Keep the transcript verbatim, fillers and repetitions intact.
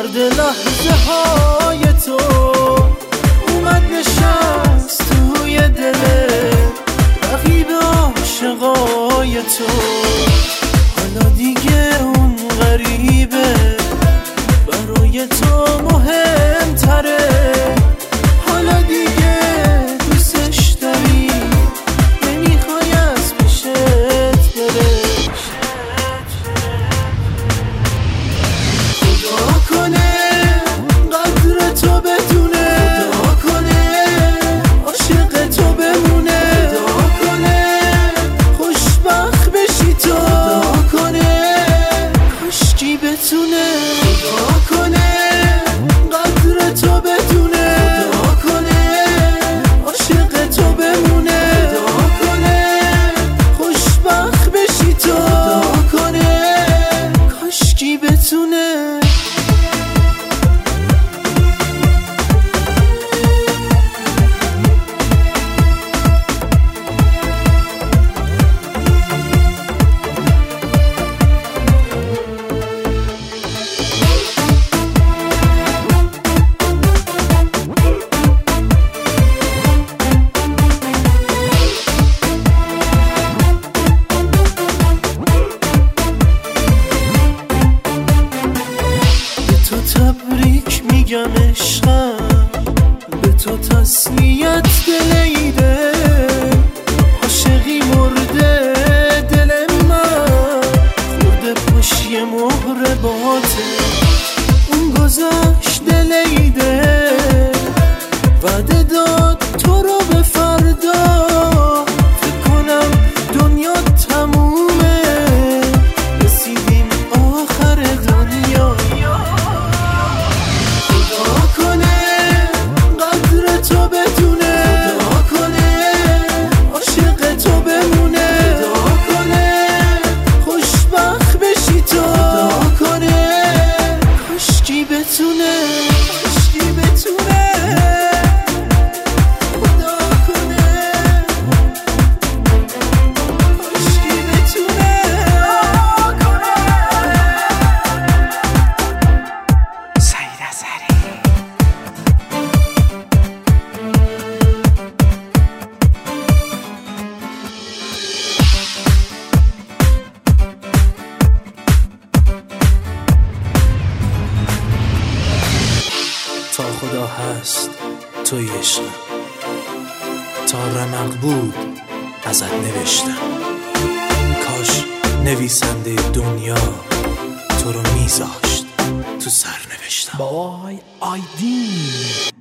درد لحظه های تو اومد نشست توی دل رقیب عاشقای تو. حالا دیگه اون غریبه برای تو مهمتره، حالا دیگه دوستش داری نمیخوای از پیشت بره. خدا کنه قدر تو بدونه، خدا کنه عاشق تو بمونه، خدا کنه خوشبخت بشی تو، خدا کنه کاشکی بتونه، خدا کنه قدر تو بدونه، خدا کنه عاشق تو بمونه، خدا کنه خوشبخت بشی تو، خدا کنه کاشکی بتونه. تبریک میگم عشقم، به تو تسلیت دلیده، عاشقی مرده دل من خورده پشت یه مهر باته، اون گذشت دلیده وعده داد تو رو به فردا، فکر کنم دنیا تمومه رسیدیم آخر دنیا. تا خدا هست توی عشقم، تا رمق بود ازت نوشتم، کاش نویسنده دنیا تو رو میذاشت تو سر نوشتم. بای آیدین